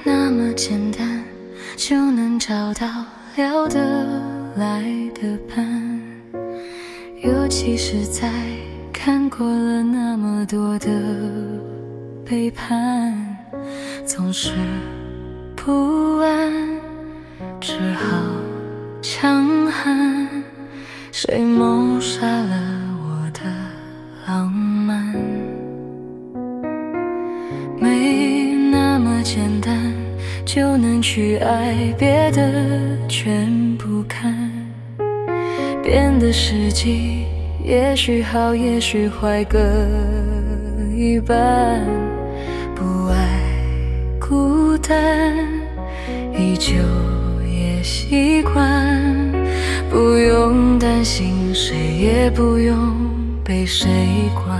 那么简单，就能找到聊得来的伴。尤其是在看过了那么多的背叛，总是不安，只好强悍。谁谋杀了我的浪漫？没那么简单就能去爱，别的全不看。变的时机也许好也许坏各一半，不爱孤单依旧也习惯，不用担心谁也不用被谁管。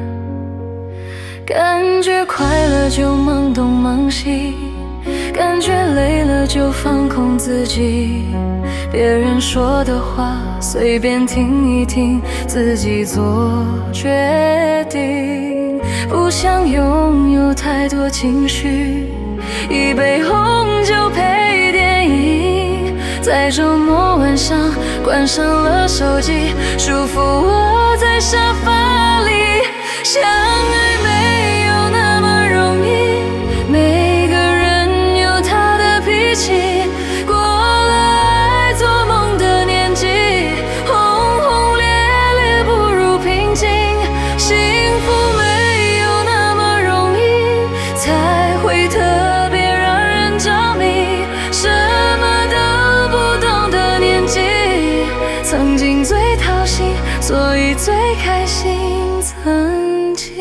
感觉快乐就萌东萌西，感觉累了就放空自己，别人说的话随便听一听，自己做决定。不想拥有太多情绪，一杯红酒配电影，在周末晚上关上了手机，舒服窝在沙发里。相爱没有那么容易，每个人有他的脾气，过了爱做梦的年纪，轰轰烈烈不如平静。幸福没有那么容易，才会特别让人着迷。什么都不懂的年纪，曾经最掏心，所以最开心。曾经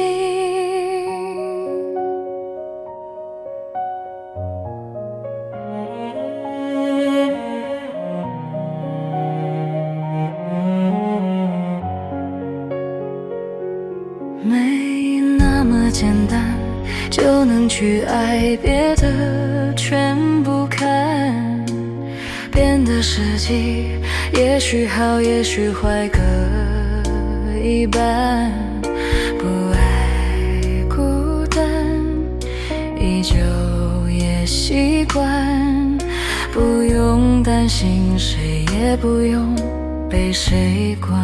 没那么简单就能去爱，别的全不看。变的时机也许好也许坏各一半，不爱孤单依旧也习惯，不用担心谁也不用被谁管。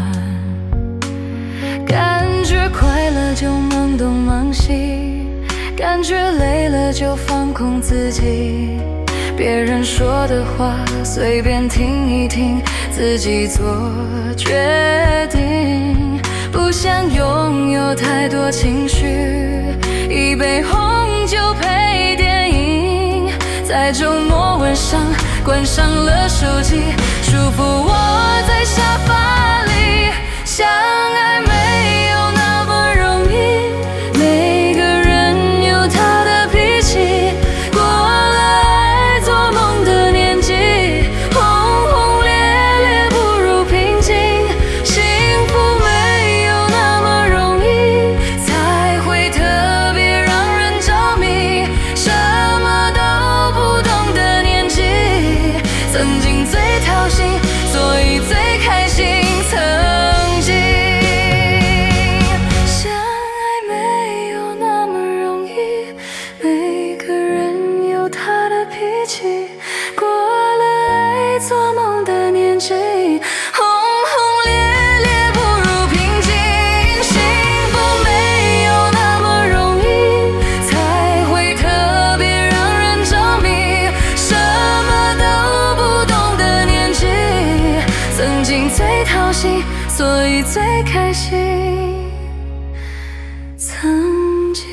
感觉快乐就萌东萌西，感觉累了就放空自己，别人说的话随便听一听，自己做决定。不想拥有太多情绪，一杯红酒配电影，在周末晚上关上了手机，舒服窝在沙发里。相爱没有那么容易，每个人有他的脾气，过了爱做梦的年纪，轰轰烈烈不如平静。幸福没有那么容易，才会特别让人着迷。什么都不懂的年纪，曾经最掏心，所以最开心。曾经相爱没有那么容易，每个人有他的脾气，过了爱做梦的年纪，轰轰烈烈不如平静。幸福没有那么容易，才会特别让人着迷。什么都不懂的年纪，曾经最掏心，所以最开心。曾经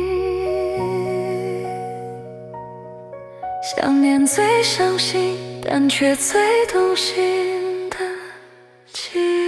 想念最伤心，但却最动心的记忆。